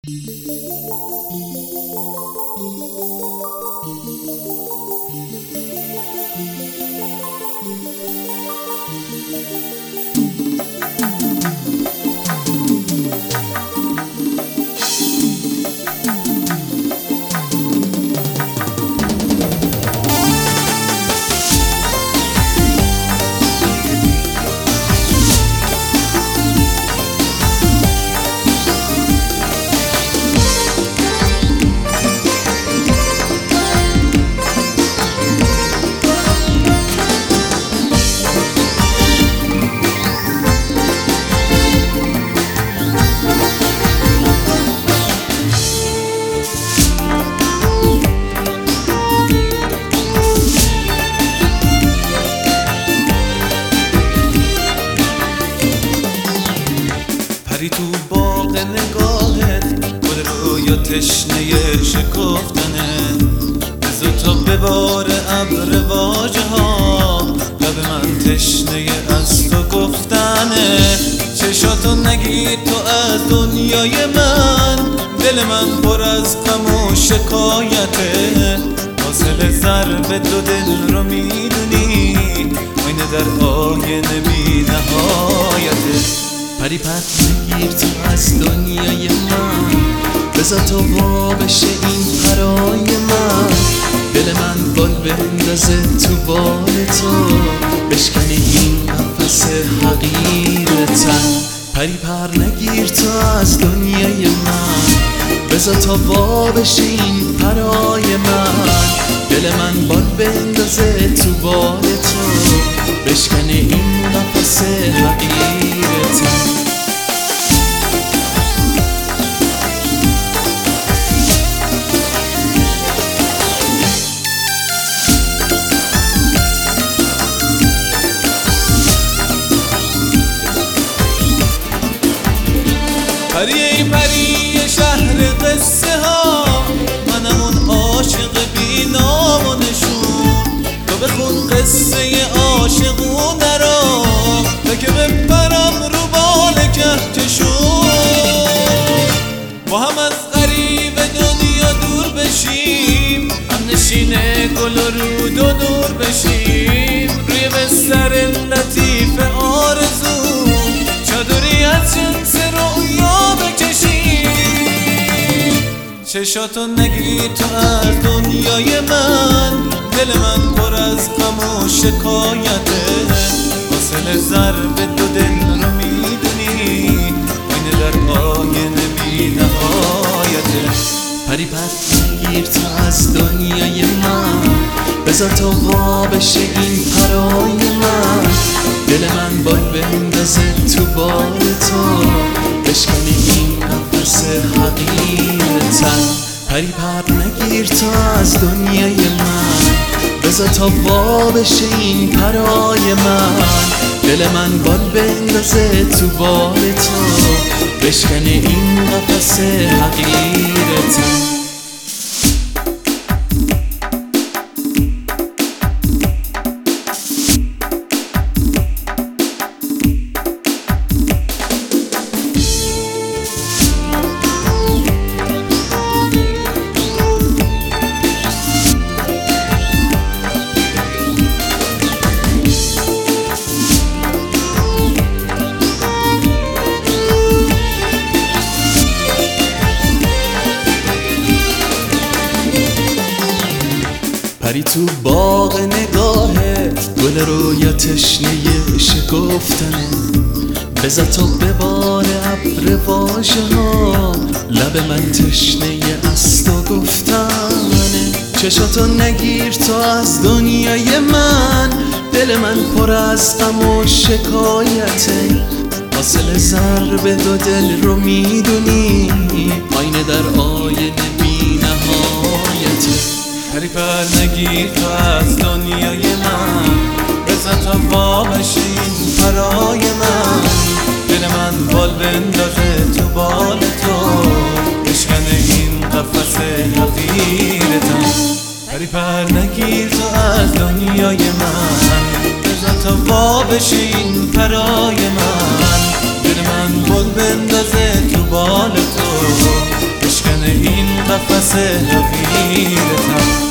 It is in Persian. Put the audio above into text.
پری تو باغ نگاهت گل رویا تشنه شکفتنه بزو تا ببار ابر واژه ها لب من تشنه از تو گفتنه چشاتو نگیر تو از دنیای من دل من پر از غم و شکایته حاصل ضرب دو دل رو میدونی آینه در آینه بی نهایته پری پت نگیر تو از دنیای من بذار تو وا بشه این پرای من دل من بال بندازه تو بال تو بشکنی این نفس حقیرتن پری پر نگیر تو از دنیای من بذار تا وا بشه این پرای من دل من بال بندازه تو بال تو بشکنی این نفس حقیرتن پری ای پری شهر قصه ها منم اون عاشق بی نام و نشون تو بخون قصه عاشقونه رو تا که بپرم رو بال کهکشون با هم از غریب دنیا دور بشیم هم نشین گل و رود و نور بشیم روی بستر لطیف آرزو چادری از جنس رویا بکشیم چشاتو نگیر تو از دنیای من دل من پر از غم و شکایته حاصل ضرب دو دل رو میدونی آینه در آینه بی نهایته پری پت نگیر تو از دنیای من بذار تو وا بشه این پرای من دل من بال بندازه تو بال تو بشکنی این نفس حقیرتن پری پر نگیر تو از دنیای من بذار تا وا بشه این پرای من دل من بال بندازه تو بال تو بشکنی این نفس حقیرتن پری تو باغ نگاهت گل رویا تشنه شکفتنه بذار تو ببار ابر واژه ها لب من تشنه از تو گفتنه چشاتو نگیر تو از دنیای من دل من پر از غم و شکایته حاصل ضرب دو دل رو میدونی آینه در آینه بی نهایته پری پر نگیر تو از دنیای من بذار تا وا بشه این پرای من دل من بال بندازه تو بال تو بشکنه این قفس حقیرتن پری پر نگیر تو از دنیای من بذار تا وا بشه این پرای من دل من بال بندازه تو بال تو قفس حقیرتم